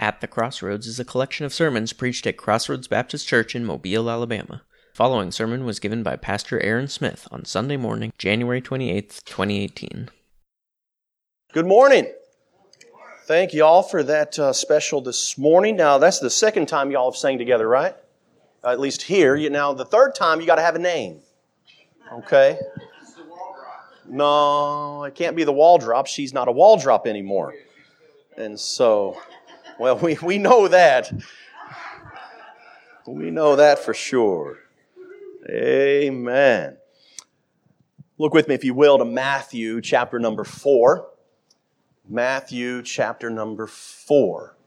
At the Crossroads is a collection of sermons preached at Crossroads Baptist Church in Mobile, Alabama. The following sermon was given by Pastor Aaron Smith on Sunday morning, January 28th, 2018. Good morning. Thank you all for that special this morning. Now, that's the second time you all have sang together, right? At least here. Now, the third time, you got to have a name. Okay? No, it can't be the wall drop. She's not a wall drop anymore. And so, well, we know that. We know that for sure. Amen. Look with me, if you will, to Matthew chapter number 4. Matthew chapter number 4.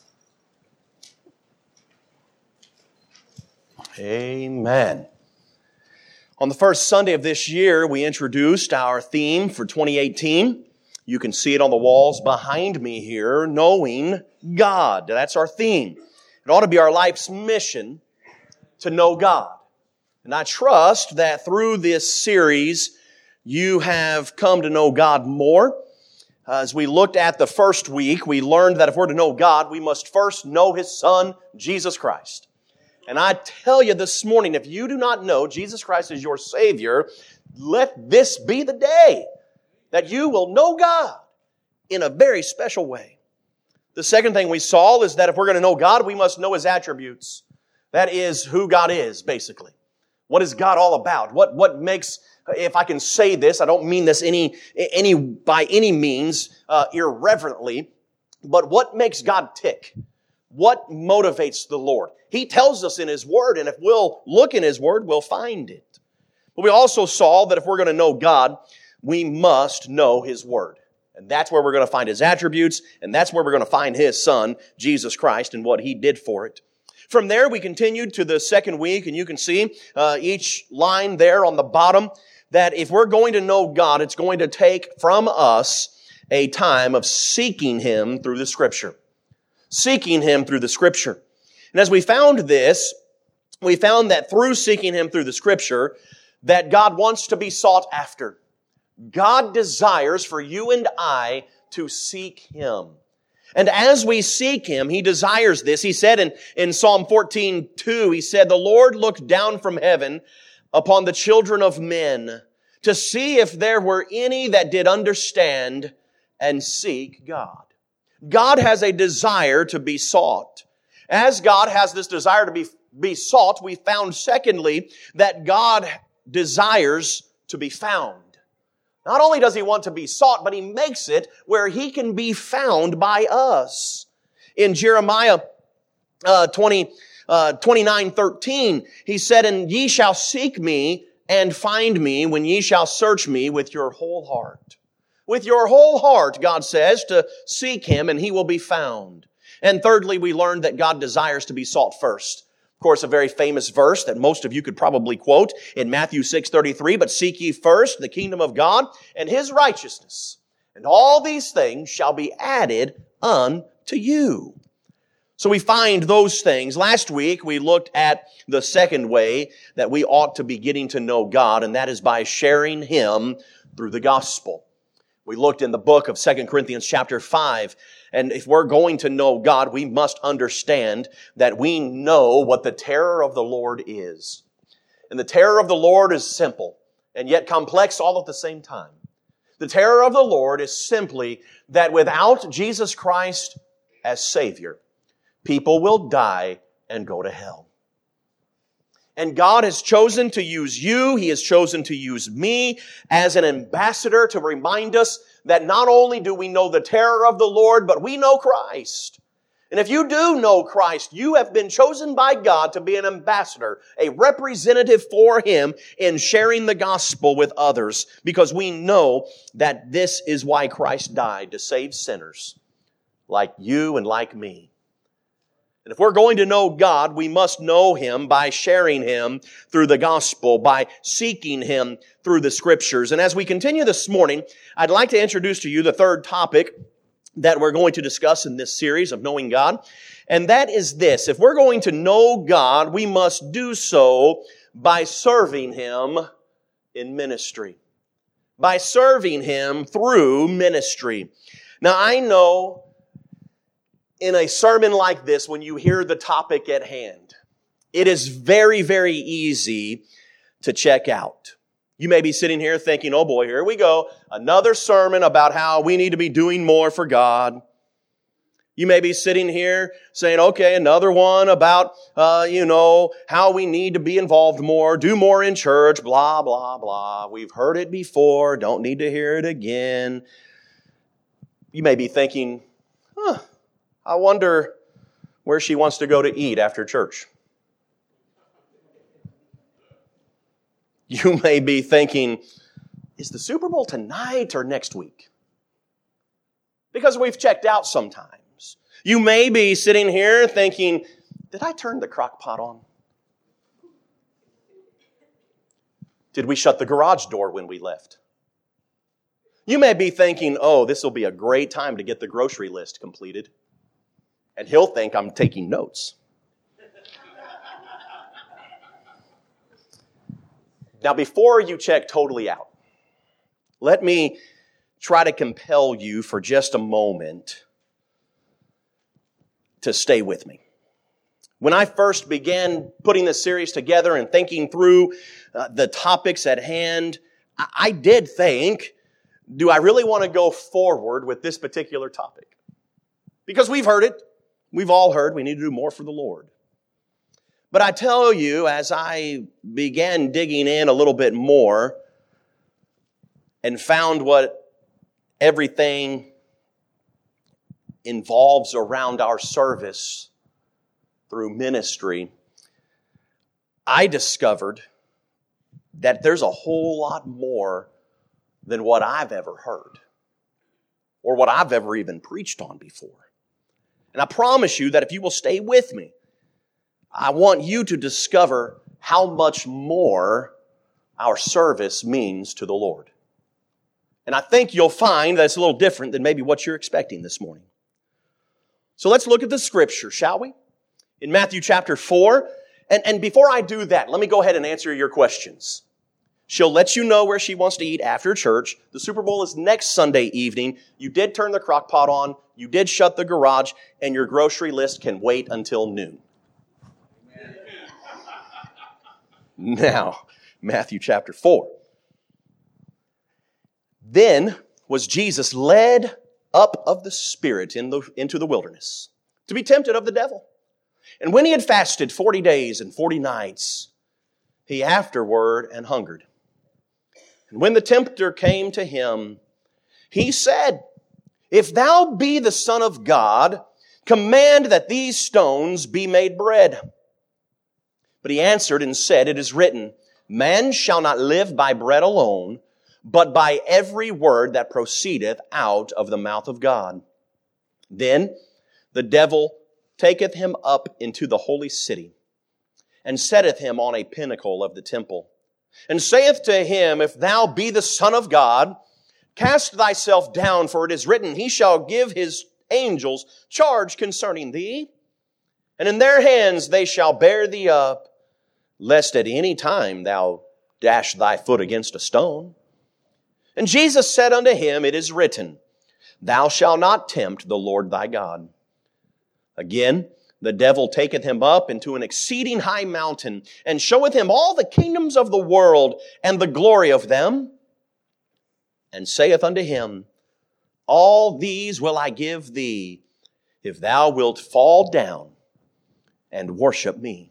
Amen. On the first Sunday of this year, we introduced our theme for 2018. You can see it on the walls behind me here, knowing God. That's our theme. It ought to be our life's mission to know God. And I trust that through this series, you have come to know God more. As we looked at the first week, we learned that if we're to know God, we must first know His Son, Jesus Christ. And I tell you this morning, if you do not know Jesus Christ as your Savior, let this be the day that you will know God in a very special way. The second thing we saw is that if we're going to know God, we must know His attributes. That is who God is, basically. What is God all about? What makes, if I can say this, I don't mean this by any means irreverently, but what makes God tick? What motivates the Lord? He tells us in His Word, and if we'll look in His Word, we'll find it. But we also saw that if we're going to know God, we must know His Word. And that's where we're going to find His attributes, and that's where we're going to find His Son, Jesus Christ, and what He did for it. From there, we continued to the second week, and you can see each line there on the bottom, that if we're going to know God, it's going to take from us a time of seeking Him through the Scripture. Seeking Him through the Scripture. And as we found this, we found that through seeking Him through the Scripture, that God wants to be sought after. God desires for you and I to seek Him. And as we seek Him, He desires this. He said in Psalm 14:2, He said, "The Lord looked down from heaven upon the children of men to see if there were any that did understand and seek God." God has a desire to be sought. As God has this desire to be sought, we found secondly that God desires to be found. Not only does He want to be sought, but He makes it where He can be found by us. In Jeremiah 29:13, He said, "And ye shall seek me and find me when ye shall search me with your whole heart." With your whole heart, God says, to seek Him and He will be found. And thirdly, we learned that God desires to be sought first. Of course, a very famous verse that most of you could probably quote in Matthew 6:33, "But seek ye first the kingdom of God and His righteousness, and all these things shall be added unto you." So we find those things. Last week, we looked at the second way that we ought to be getting to know God, and that is by sharing Him through the gospel. We looked in the book of 2 Corinthians chapter 5, and if we're going to know God, we must understand that we know what the terror of the Lord is. And the terror of the Lord is simple, and yet complex all at the same time. The terror of the Lord is simply that without Jesus Christ as Savior, people will die and go to hell. And God has chosen to use you, He has chosen to use me as an ambassador to remind us that not only do we know the terror of the Lord, but we know Christ. And if you do know Christ, you have been chosen by God to be an ambassador, a representative for Him in sharing the gospel with others, because we know that this is why Christ died, to save sinners like you and like me. And if we're going to know God, we must know Him by sharing Him through the gospel, by seeking Him through the Scriptures. And as we continue this morning, I'd like to introduce to you the third topic that we're going to discuss in this series of knowing God. And that is this: if we're going to know God, we must do so by serving Him in ministry. By serving Him through ministry. Now, I know in a sermon like this, when you hear the topic at hand, it is very, very easy to check out. You may be sitting here thinking, oh boy, here we go. Another sermon about how we need to be doing more for God. You may be sitting here saying, okay, another one about, how we need to be involved more, do more in church, blah, blah, blah. We've heard it before, don't need to hear it again. You may be thinking, I wonder where she wants to go to eat after church. You may be thinking, is the Super Bowl tonight or next week? Because we've checked out sometimes. You may be sitting here thinking, did I turn the crock pot on? Did we shut the garage door when we left? You may be thinking, oh, this will be a great time to get the grocery list completed. And he'll think I'm taking notes. Now, before you check totally out, let me try to compel you for just a moment to stay with me. When I first began putting this series together and thinking through the topics at hand, I did think, do I really want to go forward with this particular topic? Because we've heard it. We've all heard we need to do more for the Lord. But I tell you, as I began digging in a little bit more and found what everything involves around our service through ministry, I discovered that there's a whole lot more than what I've ever heard or what I've ever even preached on before. And I promise you that if you will stay with me, I want you to discover how much more our service means to the Lord. And I think you'll find that it's a little different than maybe what you're expecting this morning. So let's look at the scripture, shall we? In Matthew chapter 4. And before I do that, let me go ahead and answer your questions. She'll let you know where she wants to eat after church. The Super Bowl is next Sunday evening. You did turn the crock pot on. You did shut the garage. And your grocery list can wait until noon. Now, Matthew chapter 4. Then was Jesus led up of the Spirit into the wilderness to be tempted of the devil. And when he had fasted 40 days and 40 nights, he afterward and hungered. And when the tempter came to him, he said, If thou be the Son of God, command that these stones be made bread. But he answered and said, It is written, Man shall not live by bread alone, but by every word that proceedeth out of the mouth of God. Then the devil taketh him up into the holy city, and setteth him on a pinnacle of the temple, and saith to him, If thou be the Son of God, cast thyself down, for it is written, He shall give His angels charge concerning thee, and in their hands they shall bear thee up, lest at any time thou dash thy foot against a stone. And Jesus said unto him, It is written, Thou shalt not tempt the Lord thy God. Again, the devil taketh him up into an exceeding high mountain, and showeth him all the kingdoms of the world and the glory of them, and saith unto him, All these will I give thee, if thou wilt fall down and worship me.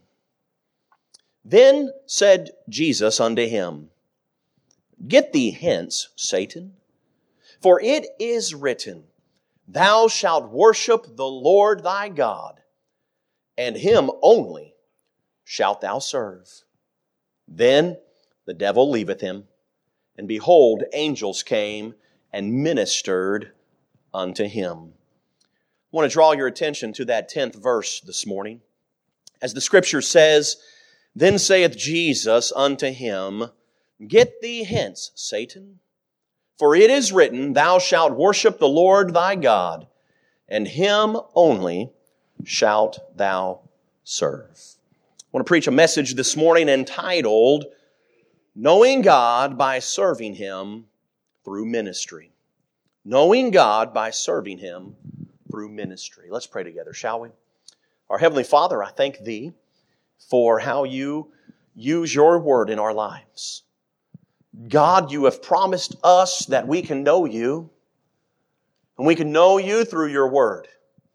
Then said Jesus unto him, Get thee hence, Satan, for it is written, Thou shalt worship the Lord thy God, and Him only shalt thou serve. Then the devil leaveth him, and behold, angels came and ministered unto him. I want to draw your attention to that 10th verse this morning. As the scripture says, Then saith Jesus unto him, Get thee hence, Satan, for it is written, Thou shalt worship the Lord thy God, and Him only shalt thou serve. I want to preach a message this morning entitled, Knowing God by Serving Him Through Ministry. Knowing God by serving Him through ministry. Let's pray together, shall we? Our Heavenly Father, I thank Thee for how You use Your Word in our lives. God, You have promised us that we can know You, and we can know You through Your Word.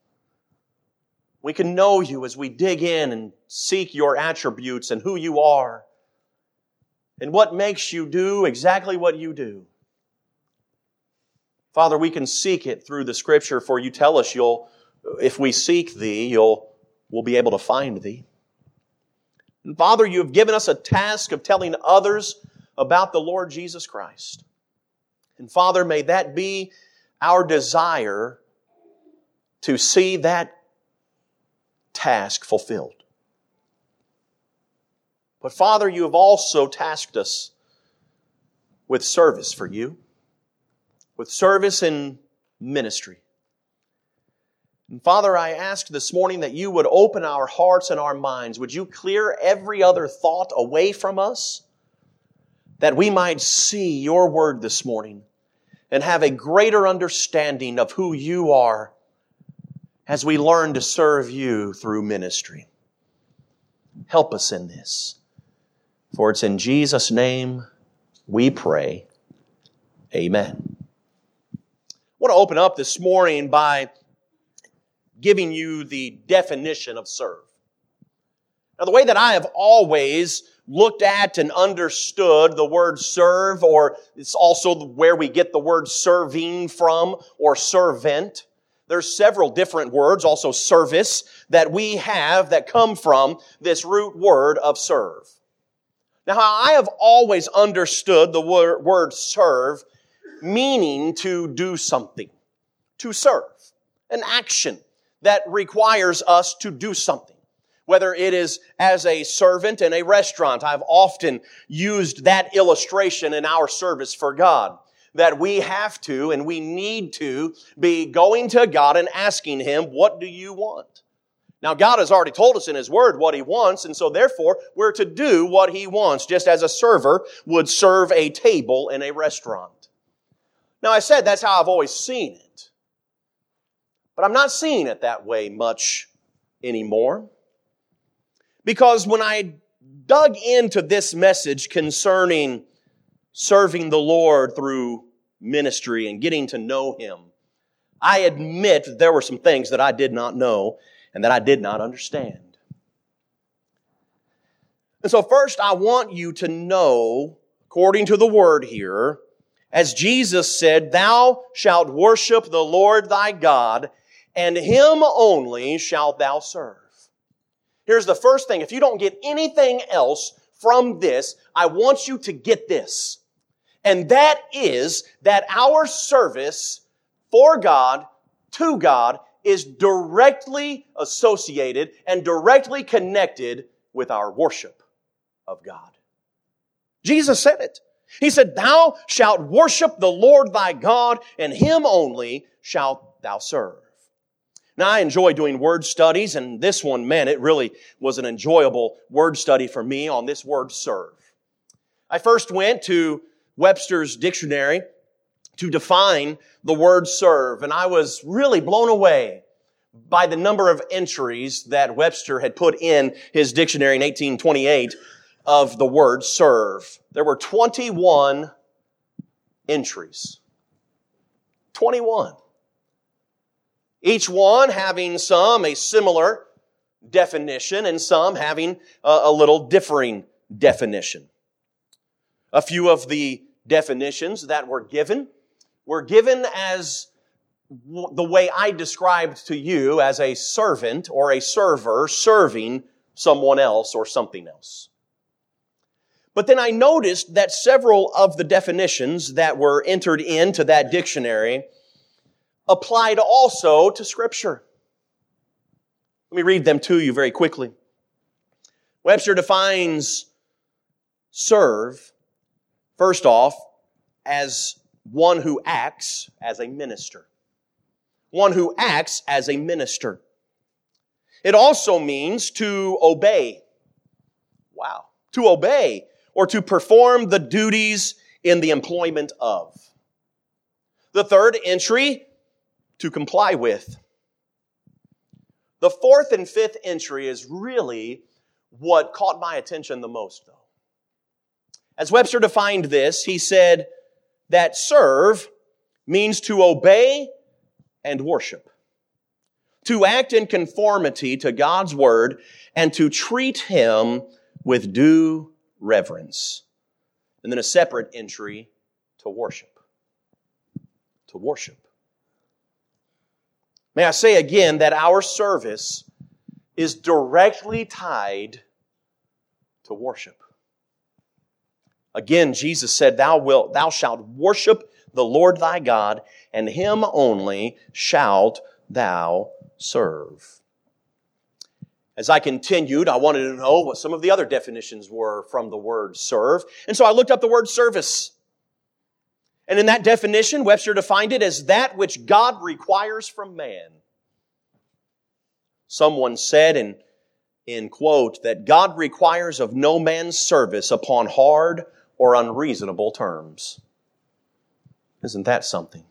We can know You as we dig in and seek Your attributes and who You are, and what makes You do exactly what You do. Father, we can seek it through the Scripture, for You tell us if we seek Thee, we'll be able to find Thee. And Father, You have given us a task of telling others about the Lord Jesus Christ. And Father, may that be our desire to see that task fulfilled. But Father, You have also tasked us with service for You, with service in ministry. And Father, I ask this morning that You would open our hearts and our minds. Would You clear every other thought away from us, that we might see Your Word this morning and have a greater understanding of who You are as we learn to serve You through ministry. Help us in this. For it's in Jesus' name we pray. Amen. I want to open up this morning by giving you the definition of serve. Now, the way that I have always looked at and understood the word serve, or it's also where we get the word serving from, or servant. There's several different words, also service, that we have that come from this root word of serve. Now, I have always understood the word serve meaning to do something, to serve, an action that requires us to do something. Whether it is as a servant in a restaurant, I've often used that illustration in our service for God, that we have to and we need to be going to God and asking Him, what do You want? Now, God has already told us in His Word what He wants, and so therefore we're to do what He wants, just as a server would serve a table in a restaurant. Now, I said that's how I've always seen it. But I'm not seeing it that way much anymore. Because when I dug into this message concerning serving the Lord through ministry and getting to know Him, I admit that there were some things that I did not know and that I did not understand. And so first I want you to know, according to the Word here, as Jesus said, "Thou shalt worship the Lord thy God, and Him only shalt thou serve." Here's the first thing. If you don't get anything else from this, I want you to get this. And that is that our service for God, to God, is directly associated and directly connected with our worship of God. Jesus said it. He said, "Thou shalt worship the Lord thy God, and Him only shalt thou serve." Now, I enjoy doing word studies, and this one, man, it really was an enjoyable word study for me on this word serve. I first went to Webster's dictionary to define the word serve, and I was really blown away by the number of entries that Webster had put in his dictionary in 1828 of the word serve. There were 21 entries. 21. Each one having some a similar definition and some having a little differing definition. A few of the definitions that were given as the way I described to you as a servant or a server serving someone else or something else. But then I noticed that several of the definitions that were entered into that dictionary applied also to Scripture. Let me read them to you very quickly. Webster defines serve, first off, as one who acts as a minister. One who acts as a minister. It also means to obey. Wow. To obey or to perform the duties in the employment of. The third entry, to comply with. The fourth and fifth entry is really what caught my attention the most, though. As Webster defined this, he said that serve means to obey and worship, to act in conformity to God's Word, and to treat Him with due reverence. And then a separate entry to worship. To worship. May I say again that our service is directly tied to worship. Again, Jesus said, Thou shalt worship the Lord thy God, and Him only shalt thou serve. As I continued, I wanted to know what some of the other definitions were from the word serve. And so I looked up the word service. And in that definition, Webster defined it as that which God requires from man. Someone said in quote, that God requires of no man's service upon hard or unreasonable terms. Isn't that something?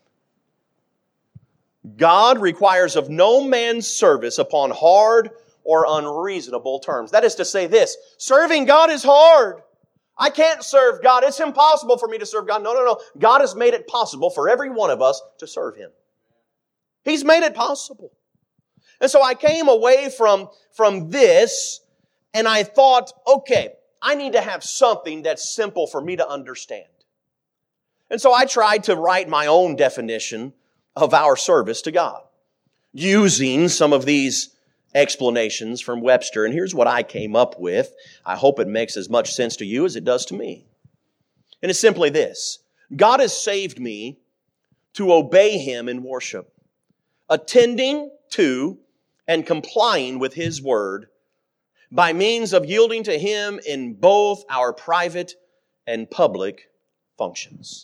God requires of no man's service upon hard or unreasonable terms. That is to say this, serving God is hard. I can't serve God. It's impossible for me to serve God. No. God has made it possible for every one of us to serve Him. He's made it possible. And so I came away from this and I thought, okay, I need to have something that's simple for me to understand. And so I tried to write my own definition of our service to God, using some of these explanations from Webster. And here's what I came up with. I hope it makes as much sense to you as it does to me. And it's simply this. God has saved me to obey Him in worship, attending to and complying with His Word by means of yielding to Him in both our private and public functions.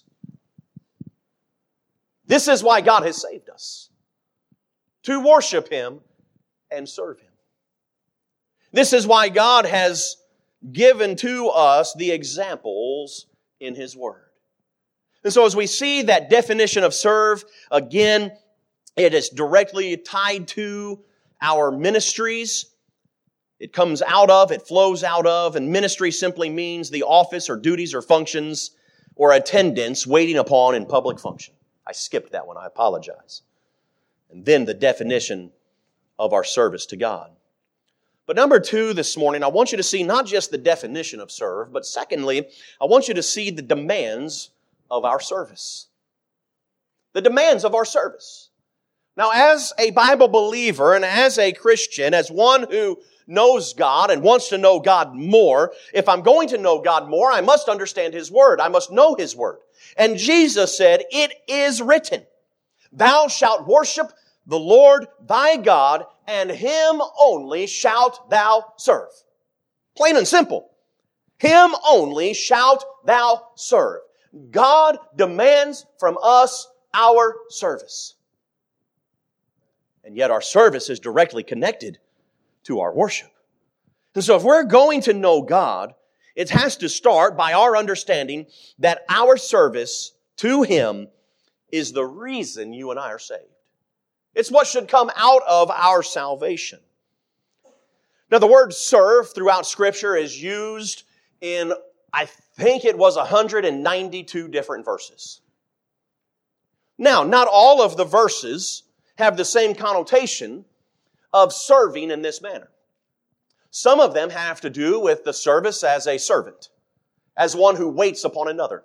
This is why God has saved us, to worship Him and serve Him. This is why God has given to us the examples in His Word. And so as we see that definition of serve, again, it is directly tied to our ministries. It comes out of, it flows out of, and ministry simply means the office or duties or functions or attendance waiting upon in public function. I skipped that one, I apologize. And then the definition of our service to God. But number two this morning, I want you to see not just the definition of serve, but secondly, I want you to see the demands of our service. The demands of our service. Now, as a Bible believer and as a Christian, as one who knows God and wants to know God more, if I'm going to know God more, I must understand His Word. I must know His Word. And Jesus said, it is written, Thou shalt worship the Lord thy God, and Him only shalt thou serve. Plain and simple. Him only shalt thou serve. God demands from us our service. And yet our service is directly connected to our worship. And so if we're going to know God, it has to start by our understanding that our service to Him is the reason you and I are saved. It's what should come out of our salvation. Now, the word serve throughout Scripture is used in, I think it was 192 different verses. Now, not all of the verses have the same connotation of serving in this manner. Some of them have to do with the service as a servant, as one who waits upon another.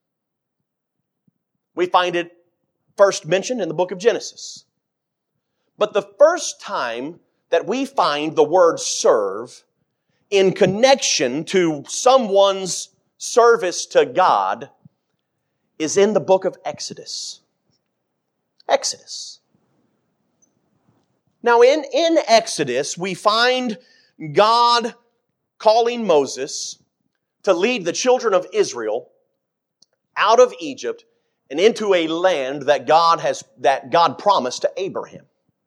We find it first mentioned in the book of Genesis. But the first time that we find the word serve in connection to someone's service to God is in the book of Exodus. Exodus. Now in Exodus, we find God calling Moses to lead the children of Israel out of Egypt and into a land that God promised to Abraham.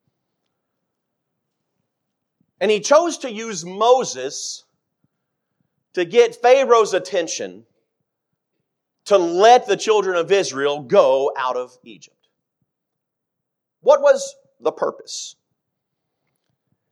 And He chose to use Moses to get Pharaoh's attention to let the children of Israel go out of Egypt. What was the purpose?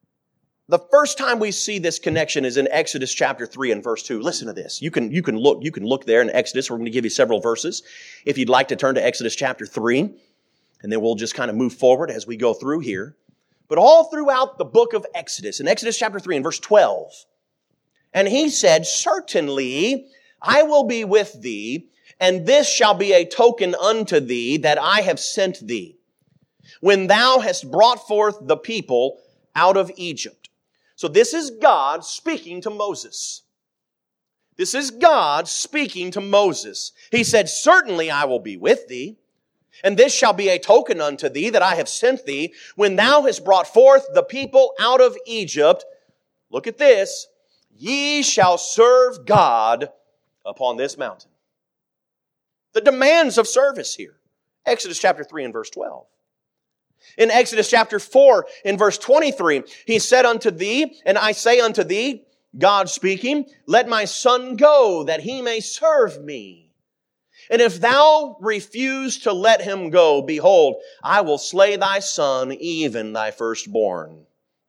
The first time we see this connection is in Exodus chapter 3 and verse 2. Listen to this. You can look there in Exodus. We're going to give you several verses. If you'd like to turn to Exodus chapter 3, and then we'll just kind of move forward as we go through here. But all throughout the book of Exodus, in Exodus chapter 3 and verse 12, and he said, certainly I will be with thee, and this shall be a token unto thee that I have sent thee, when thou hast brought forth the people out of Egypt. So this is God speaking to Moses. This is God speaking to Moses. He said, certainly I will be with thee, and this shall be a token unto thee that I have sent thee, when thou hast brought forth the people out of Egypt. Look at this. Ye shall serve God upon this mountain. The demands of service here. Exodus chapter 3 and verse 12. In Exodus chapter 4, in verse 23, he said unto thee, and I say unto thee, God speaking, let my son go, that he may serve me. And if thou refuse to let him go, behold, I will slay thy son, even thy firstborn.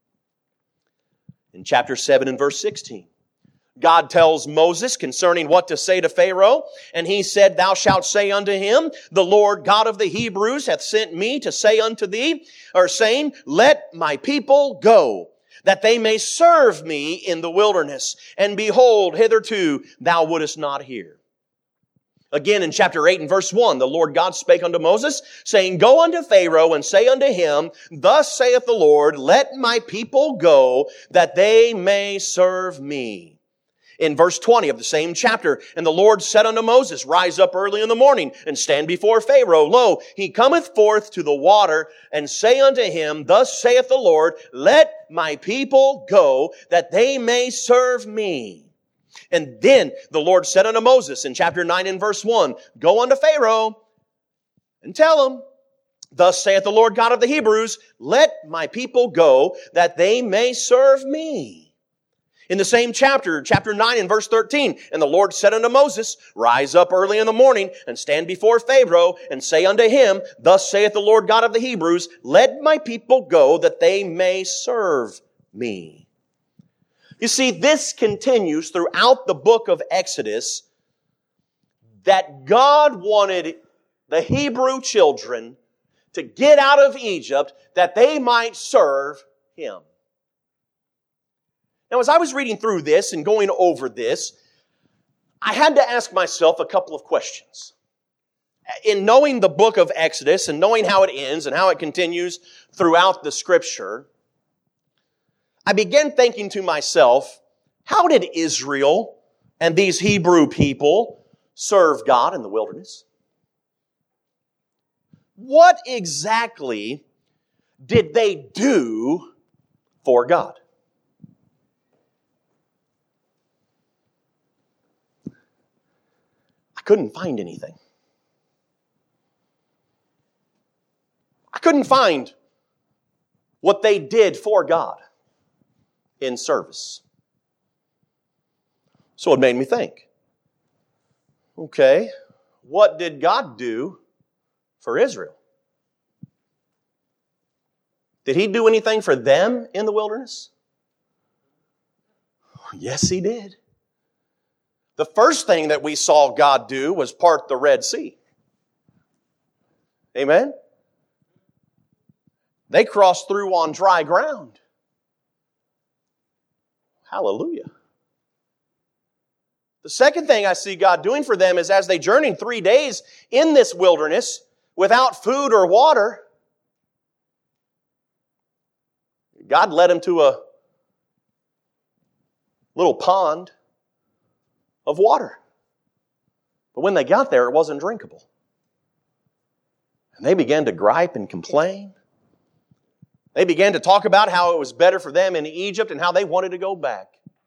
In chapter 7 and verse 16, God tells Moses concerning what to say to Pharaoh, and he said, thou shalt say unto him, the Lord God of the Hebrews hath sent me to say unto thee, or saying, let my people go, that they may serve me in the wilderness. And behold, hitherto thou wouldest not hear. Again, in chapter 8 and verse 1, the Lord God spake unto Moses, saying, go unto Pharaoh and say unto him, thus saith the Lord, let my people go, that they may serve me. In verse 20 of the same chapter, and the Lord said unto Moses, rise up early in the morning, and stand before Pharaoh. Lo, he cometh forth to the water, and say unto him, thus saith the Lord, let my people go, that they may serve me. And then the Lord said unto Moses in chapter 9 and verse 1, go unto Pharaoh, and tell him, thus saith the Lord God of the Hebrews, let my people go, that they may serve me. In the same chapter, chapter 9 and verse 13, and the Lord said unto Moses, rise up early in the morning, and stand before Pharaoh, and say unto him, thus saith the Lord God of the Hebrews, let my people go, that they may serve me. You see, this continues throughout the book of Exodus, that God wanted the Hebrew children to get out of Egypt, that they might serve Him. Now, as I was reading through this and going over this, I had to ask myself a couple of questions. In knowing the book of Exodus and knowing how it ends and how it continues throughout the Scripture, I began thinking to myself, how did Israel and these Hebrew people serve God in the wilderness? What exactly did they do for God? I couldn't find anything. I couldn't find what they did for God in service. So it made me think, okay, what did God do for Israel? Did He do anything for them in the wilderness? Yes, He did. The first thing that we saw God do was part the Red Sea. Amen? They crossed through on dry ground. Hallelujah. The second thing I see God doing for them is as they journeyed 3 days in this wilderness without food or water, God led them to a little pond of water. But when they got there, it wasn't drinkable. And they began to gripe and complain. They began to talk about how it was better for them in Egypt and how they wanted to go back.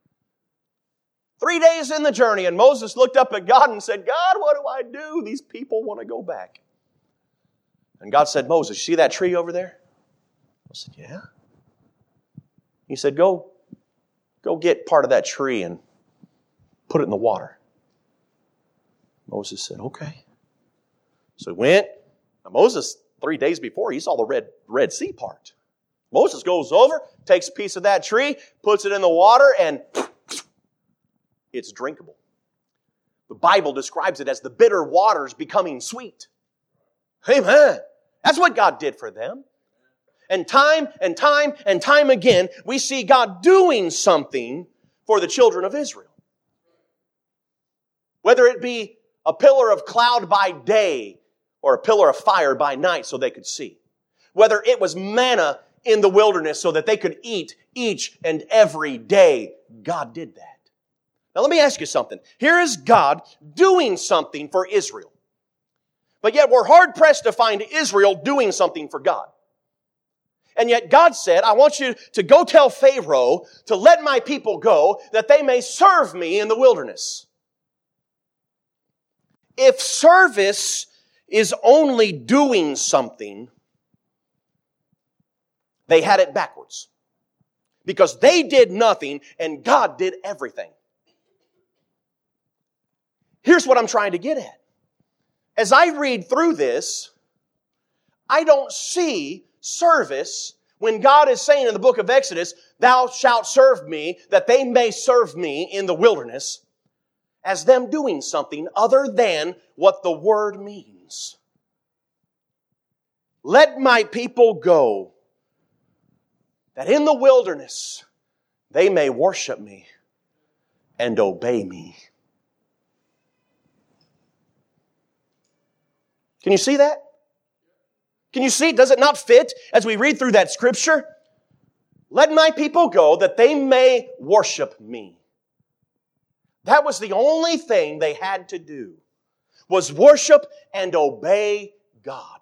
3 days in the journey, and Moses looked up at God and said, God, what do I do? These people want to go back. And God said, Moses, see that tree over there? I said, yeah. He said, go get part of that tree and put it in the water. Moses said, okay. So he went. Now Moses, 3 days before, he saw the Red Sea part. Moses goes over, takes a piece of that tree, puts it in the water, and it's drinkable. The Bible describes it as the bitter waters becoming sweet. Amen. That's what God did for them. And time and time and time again, we see God doing something for the children of Israel. Whether it be a pillar of cloud by day or a pillar of fire by night so they could see. Whether it was manna in the wilderness so that they could eat each and every day, God did that. Now let me ask you something. Here is God doing something for Israel. But yet we're hard-pressed to find Israel doing something for God. And yet God said, I want you to go tell Pharaoh to let my people go that they may serve me in the wilderness. If service is only doing something, they had it backwards. Because they did nothing and God did everything. Here's what I'm trying to get at. As I read through this, I don't see service when God is saying in the book of Exodus, thou shalt serve me, that they may serve me in the wilderness, as them doing something other than what the word means. Let my people go, that in the wilderness they may worship me and obey me. Can you see that? Can you see? Does it not fit as we read through that scripture? Let my people go that they may worship me. That was the only thing they had to do, was worship and obey God.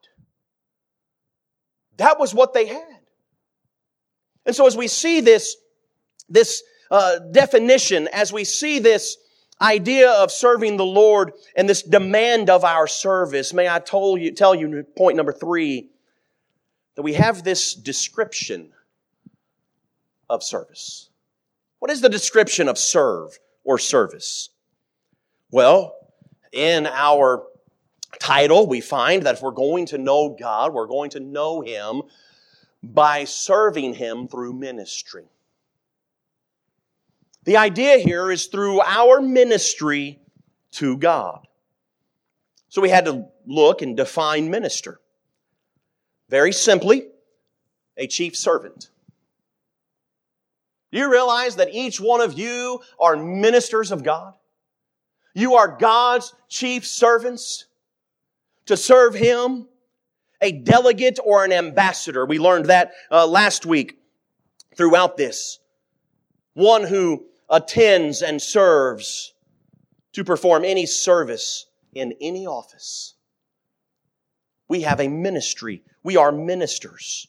That was what they had. And so as we see this definition, as we see this idea of serving the Lord and this demand of our service, may I tell you point number 3, that we have this description of service. What is the description of serve or service? Well, in our title, we find that if we're going to know God, we're going to know Him by serving Him through ministry. The idea here is through our ministry to God. So we had to look and define minister. Very simply, a chief servant. Do you realize that each one of you are ministers of God? You are God's chief servants to serve Him, a delegate or an ambassador. We learned that last week throughout this. One who attends and serves to perform any service in any office. We have a ministry. We are ministers.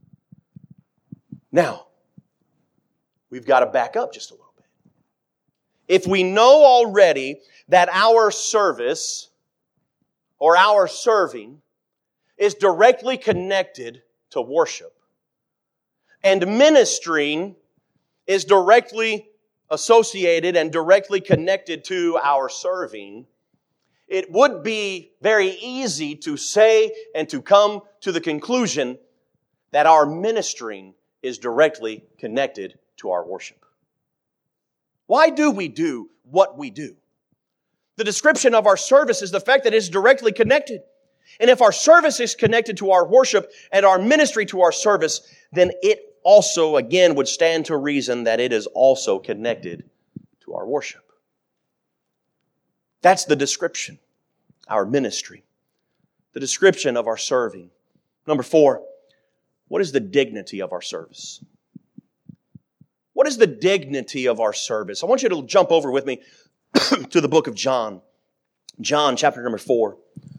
Now, we've got to back up just a little bit. If we know already that our service or our serving is directly connected to worship, and ministering is directly associated and directly connected to our serving, it would be very easy to say and to come to the conclusion that our ministering is directly connected to our worship. Why do we do what we do? The description of our service is the fact that it is directly connected. And if our service is connected to our worship and our ministry to our service, then it also, again, would stand to reason that it is also connected to our worship. That's the description, our ministry. The description of our serving. Number 4, what is the dignity of our service? What is the dignity of our service? I want you to jump over with me to the book of John. John chapter number 4.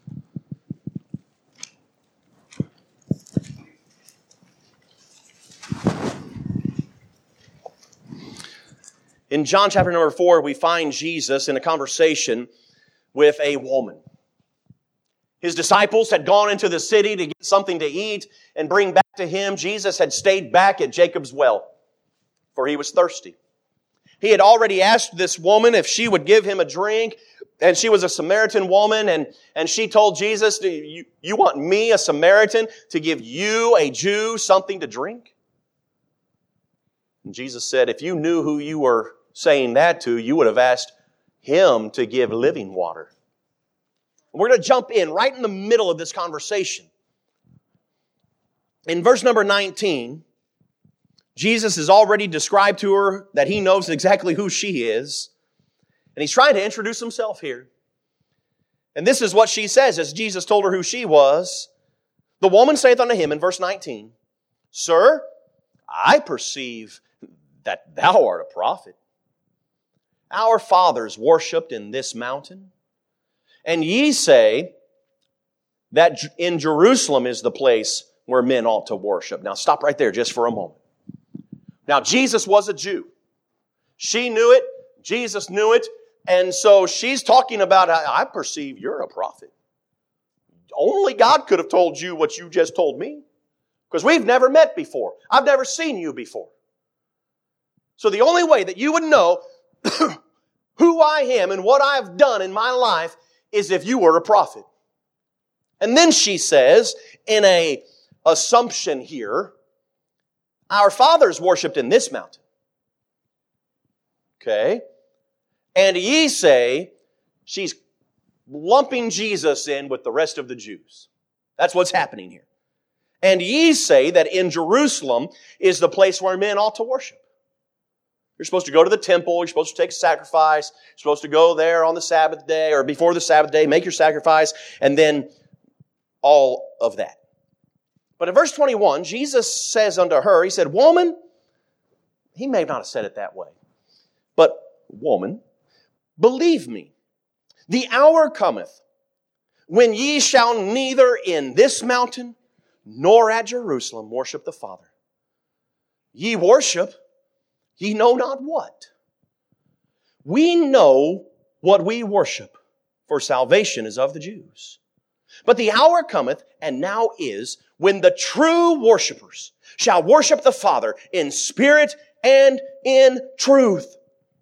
In John chapter number 4, we find Jesus in a conversation with a woman. His disciples had gone into the city to get something to eat and bring back to Him. Jesus had stayed back at Jacob's well, for He was thirsty. He had already asked this woman if she would give Him a drink, and she was a Samaritan woman, and she told Jesus, you want me, a Samaritan, to give you, a Jew, something to drink? And Jesus said, if you knew who you were saying that to, you would have asked Him to give living water. We're going to jump in right in the middle of this conversation. In verse number 19, Jesus has already described to her that He knows exactly who she is. And He's trying to introduce Himself here. And this is what she says as Jesus told her who she was. The woman saith unto Him in verse 19, Sir, I perceive that Thou art a prophet. Our fathers worshipped in this mountain, and ye say that in Jerusalem is the place where men ought to worship. Now stop right there just for a moment. Now Jesus was a Jew. She knew it. Jesus knew it. And so she's talking about, I perceive you're a prophet. Only God could have told you what you just told me. Because we've never met before. I've never seen you before. So the only way that you would know who I am and what I've done in my life is if you were a prophet. And then she says, in a assumption here, our fathers worshipped in this mountain. Okay? And ye say, she's lumping Jesus in with the rest of the Jews. That's what's happening here. And ye say that in Jerusalem is the place where men ought to worship. You're supposed to go to the temple. You're supposed to take a sacrifice. You're supposed to go there on the Sabbath day or before the Sabbath day, make your sacrifice, and then all of that. But in verse 21, Jesus says unto her, He said, Woman, He may not have said it that way, but woman, believe me, the hour cometh when ye shall neither in this mountain nor at Jerusalem worship the Father. Ye worship, ye know not what. We know what we worship, for salvation is of the Jews. But the hour cometh, and now is, when the true worshipers shall worship the Father in spirit and in truth.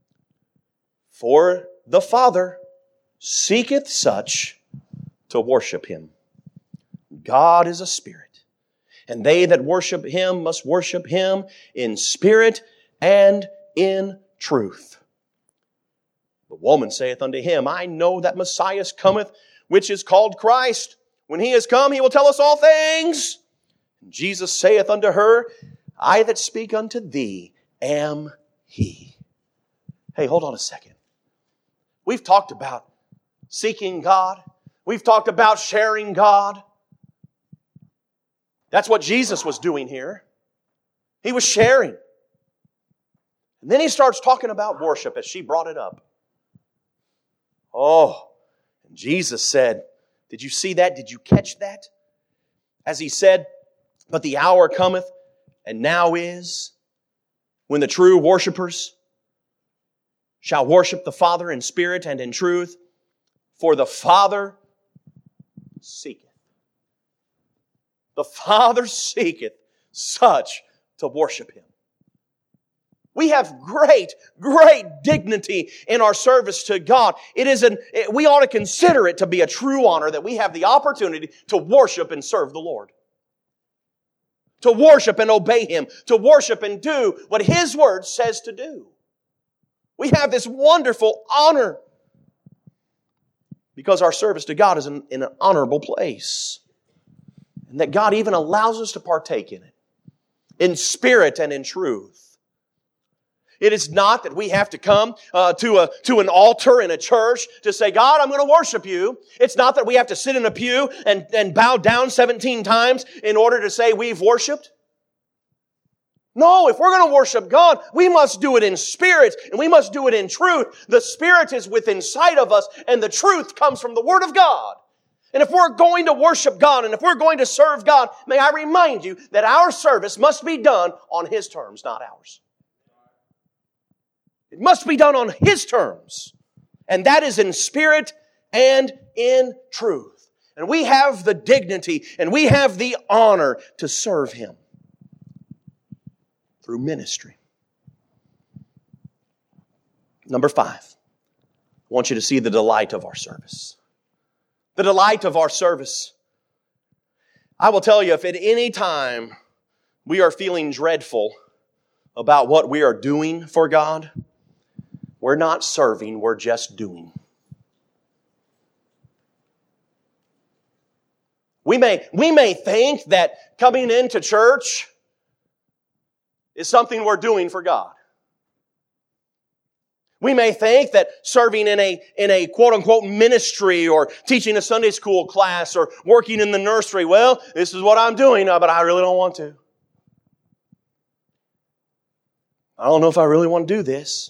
For the Father seeketh such to worship Him. God is a spirit, and they that worship Him must worship Him in spirit and in truth. The woman saith unto Him, I know that Messiah cometh, which is called Christ. When He is come, He will tell us all things. And Jesus saith unto her, I that speak unto thee am He. Hey, hold on a second. We've talked about seeking God. We've talked about sharing God. That's what Jesus was doing here. He was sharing. And then He starts talking about worship as she brought it up. Oh, and Jesus said, did you see that? Did you catch that? As He said, but the hour cometh, and now is, when the true worshipers shall worship the Father in spirit and in truth, for the Father seeketh. The Father seeketh such to worship Him. We have great dignity in our service to God. We ought to consider it to be a true honor that we have the opportunity to worship and serve the Lord. To worship and obey Him. To worship and do what His Word says to do. We have this wonderful honor because our service to God is in an honorable place. And that God even allows us to partake in it. In spirit and in truth. It is not that we have to come to an altar in a church to say, God, I'm going to worship you. It's not that we have to sit in a pew and bow down 17 times in order to say we've worshiped. No, if we're going to worship God, we must do it in spirit and we must do it in truth. The Spirit is within inside of us and the truth comes from the Word of God. And if we're going to worship God and if we're going to serve God, may I remind you that our service must be done on His terms, not ours. It must be done on His terms. And that is in spirit and in truth. And we have the dignity and we have the honor to serve Him through ministry. Number 5. I want you to see the delight of our service. The delight of our service. I will tell you, if at any time we are feeling dreadful, about what we are doing for God, we're not serving, we're just doing. We may think that coming into church is something we're doing for God. We may think that serving in a quote-unquote ministry or teaching a Sunday school class or working in the nursery, well, this is what I'm doing, but I really don't want to. I don't know if I really want to do this.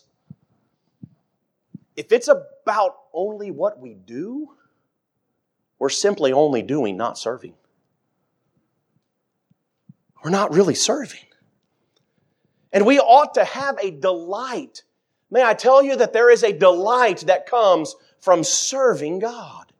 If it's about only what we do, we're simply only doing, not serving. We're not really serving. And we ought to have a delight. May I tell you that there is a delight that comes from serving God.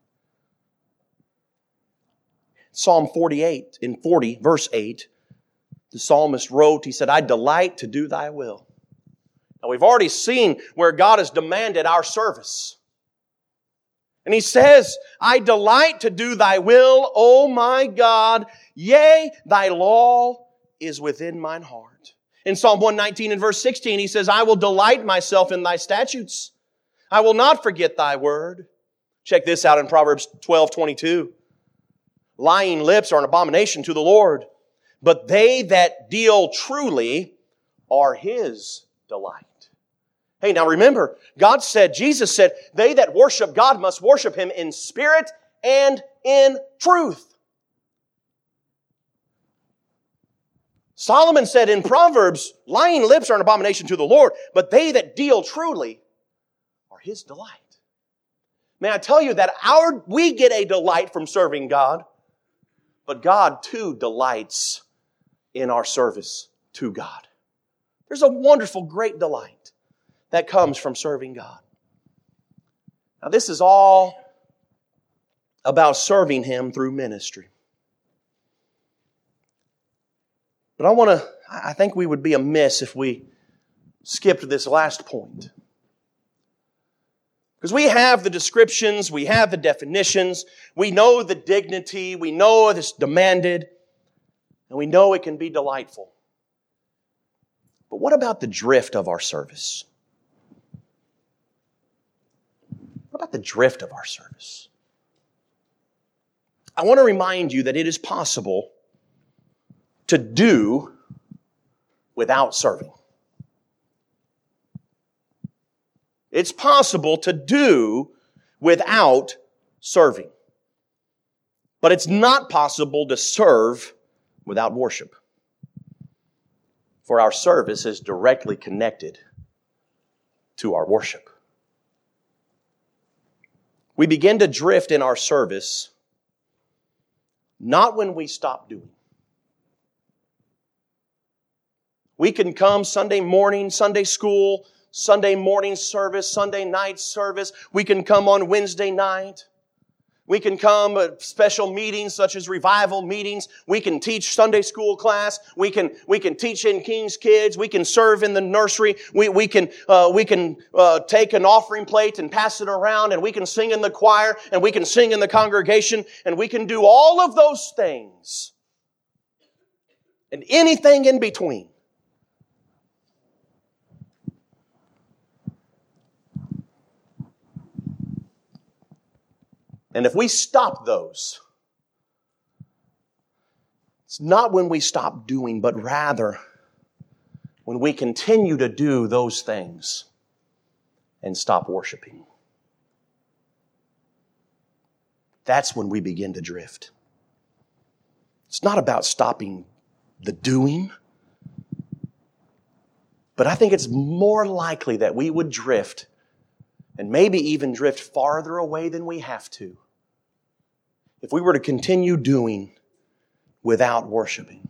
Psalm 48, in 40, verse 8, the psalmist wrote, he said, I delight to do thy will. Now we've already seen where God has demanded our service. And he says, I delight to do thy will, O my God. Yea, thy law is within mine heart. In Psalm 119 and verse 16, he says, I will delight myself in thy statutes. I will not forget thy word. Check this out in Proverbs 12:22. Lying lips are an abomination to the Lord, but they that deal truly are His delight. Hey, now remember, God said, Jesus said, they that worship God must worship Him in spirit and in truth. Solomon said in Proverbs, lying lips are an abomination to the Lord, but they that deal truly are His delight. May I tell you that we get a delight from serving God, but God too delights in our service to God. There's a wonderful, great delight that comes from serving God. Now this is all about serving Him through ministry. But I think we would be amiss if we skipped this last point. Because we have the descriptions, we have the definitions, we know the dignity, we know it's demanded, and we know it can be delightful. But what about the drift of our service? What about the drift of our service? I want to remind you that it is possible to do without serving. It's possible to do without serving. But it's not possible to serve without worship. For our service is directly connected to our worship. We begin to drift in our service not when we stop doing. We can come Sunday morning, Sunday school, Sunday morning service, Sunday night service. We can come on Wednesday night. We can come at special meetings such as revival meetings. We can teach Sunday school class. We can teach in King's Kids. We can serve in the nursery. We can take an offering plate and pass it around, and we can sing in the choir, and we can sing in the congregation, and we can do all of those things and anything in between. And if we stop those, it's not when we stop doing, but rather when we continue to do those things and stop worshiping. That's when we begin to drift. It's not about stopping the doing, but I think it's more likely that we would drift, and maybe even drift farther away than we have to, if we were to continue doing without worshiping.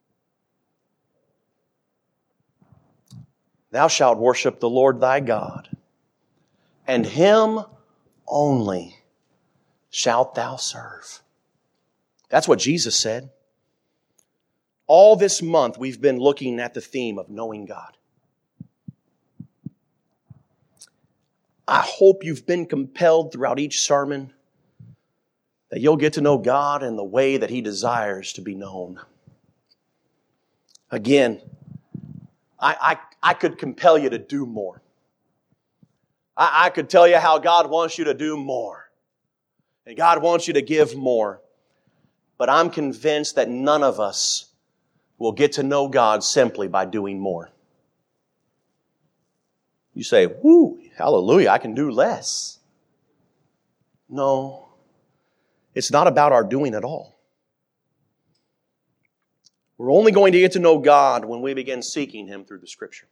Thou shalt worship the Lord thy God, and Him only shalt thou serve. That's what Jesus said. All this month we've been looking at the theme of knowing God. I hope you've been compelled throughout each sermon that you'll get to know God in the way that He desires to be known. Again, I could compel you to do more. I could tell you how God wants you to do more. And God wants you to give more. But I'm convinced that none of us will get to know God simply by doing more. You say, whoo, hallelujah, I can do less. No, it's not about our doing at all. We're only going to get to know God when we begin seeking Him through the Scripture.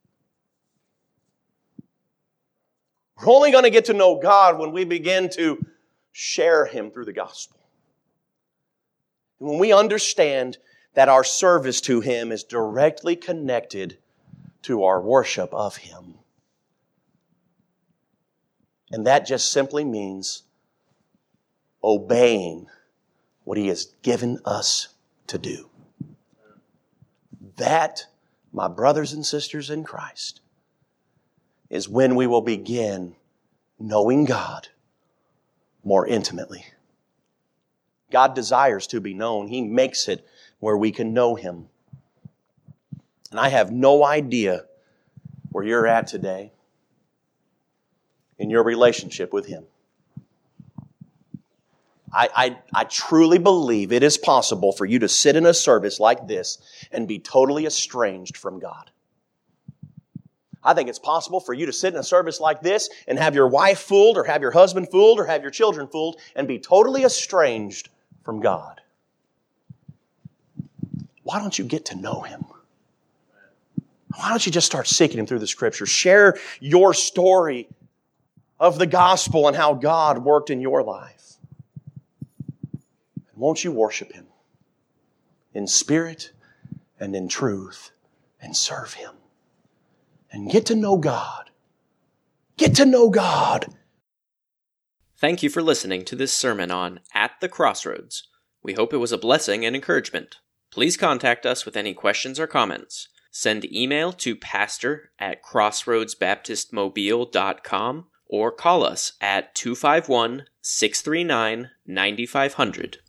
We're only going to get to know God when we begin to share Him through the gospel. And when we understand that our service to Him is directly connected to our worship of Him. And that just simply means obeying what He has given us to do. That, my brothers and sisters in Christ, is when we will begin knowing God more intimately. God desires to be known. He makes it where we can know Him. And I have no idea where you're at today in your relationship with Him. I truly believe it is possible for you to sit in a service like this and be totally estranged from God. I think it's possible for you to sit in a service like this and have your wife fooled or have your husband fooled or have your children fooled and be totally estranged from God. Why don't you get to know Him? Why don't you just start seeking Him through the Scripture? Share your story of the gospel and how God worked in your life. And won't you worship Him in spirit and in truth and serve Him? And get to know God. Get to know God. Thank you for listening to this sermon on At the Crossroads. We hope it was a blessing and encouragement. Please contact us with any questions or comments. Send email to pastor@crossroadsbaptistmobile.com or call us at 251-639-9500.